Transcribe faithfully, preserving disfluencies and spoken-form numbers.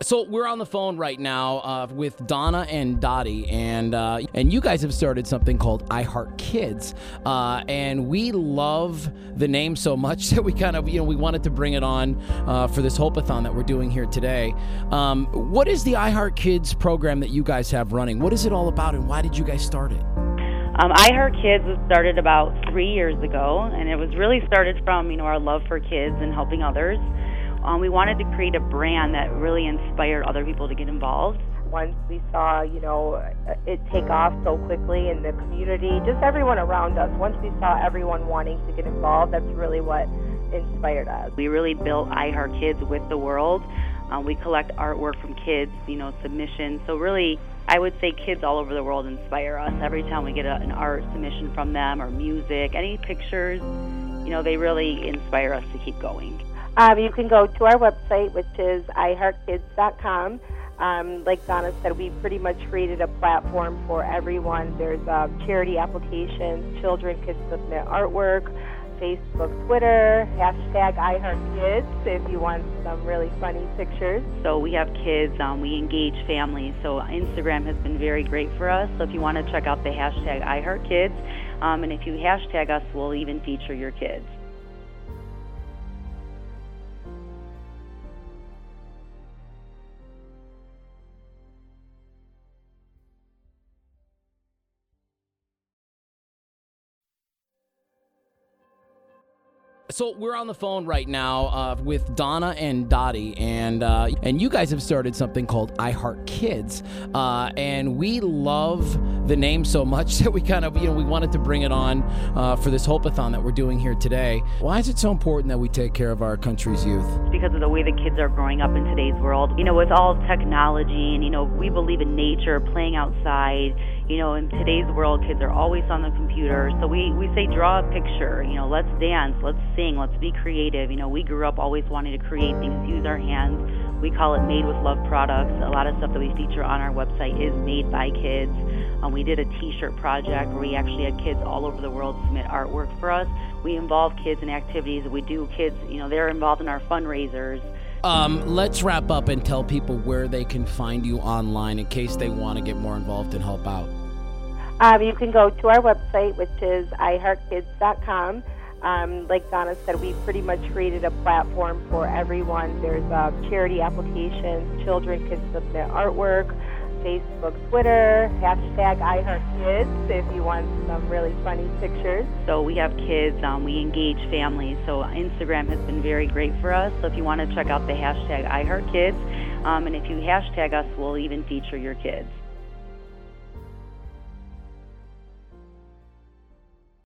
So we're on the phone right now uh, with Donna and Dottie, and uh, and you guys have started something called I Heart Kids, uh, and we love the name so much that we kind of, you know, we wanted to bring it on uh, for this Hope-a-thon that we're doing here today. Um, what is the I Heart Kids program that you guys have running? What is it all about, and why did you guys start it? Um, I Heart Kids was started about three years ago, and it was really started from, you know, our love for kids and helping others. Um, we wanted to create a brand that really inspired other people to get involved. Once we saw, you know, it take off so quickly in the community, just everyone around us, once we saw everyone wanting to get involved, that's really what inspired us. We really built I Heart Kids with the world. Um, we collect artwork from kids, you know, submissions. So really, I would say kids all over the world inspire us. Every time we get a, an art submission from them or music, any pictures, you know, they really inspire us to keep going. Um, you can go to our website, which is i heart kids dot com. Um, like Donna said, we pretty much created a platform for everyone. There's uh, charity applications, children can submit artwork, Facebook, Twitter, hashtag I Heart Kids if you want some really funny pictures. So we have kids, um, we engage families, so Instagram has been very great for us. So if you want to check out the hashtag I Heart Kids, um, and if you hashtag us, we'll even feature your kids. So we're on the phone right now uh, with Donna and Dottie, and uh, and you guys have started something called I Heart Kids, uh, and we love the name so much that we kind of, you know, we wanted to bring it on uh, for this Hope-a-thon that we're doing here today. Why is it so important that we take care of our country's youth? Because of the way the kids are growing up in today's world. You know, with all technology, and, you know, we believe in nature, playing outside. You know, in today's world, kids are always on the computer. So we, we say draw a picture, you know, let's dance, let's sing, let's be creative. You know, we grew up always wanting to create things, use our hands. We call it Made with Love products. A lot of stuff that we feature on our website is made by kids. Um, we did a t-shirt project where we actually had kids all over the world submit artwork for us. We involve kids in activities. We do kids, you know, they're involved in our fundraisers. Um, let's wrap up and tell people where they can find you online in case they want to get more involved and help out. Um, you can go to our website, which is i heart kids dot com. Um, like Donna said, we pretty much created a platform for everyone. There's uh, charity applications, children can submit artwork, Facebook, Twitter, hashtag I Heart Kids if you want some really funny pictures. So we have kids, um, we engage families, so Instagram has been very great for us. So if you want to check out the hashtag I Heart Kids, um, and if you hashtag us, we'll even feature your kids.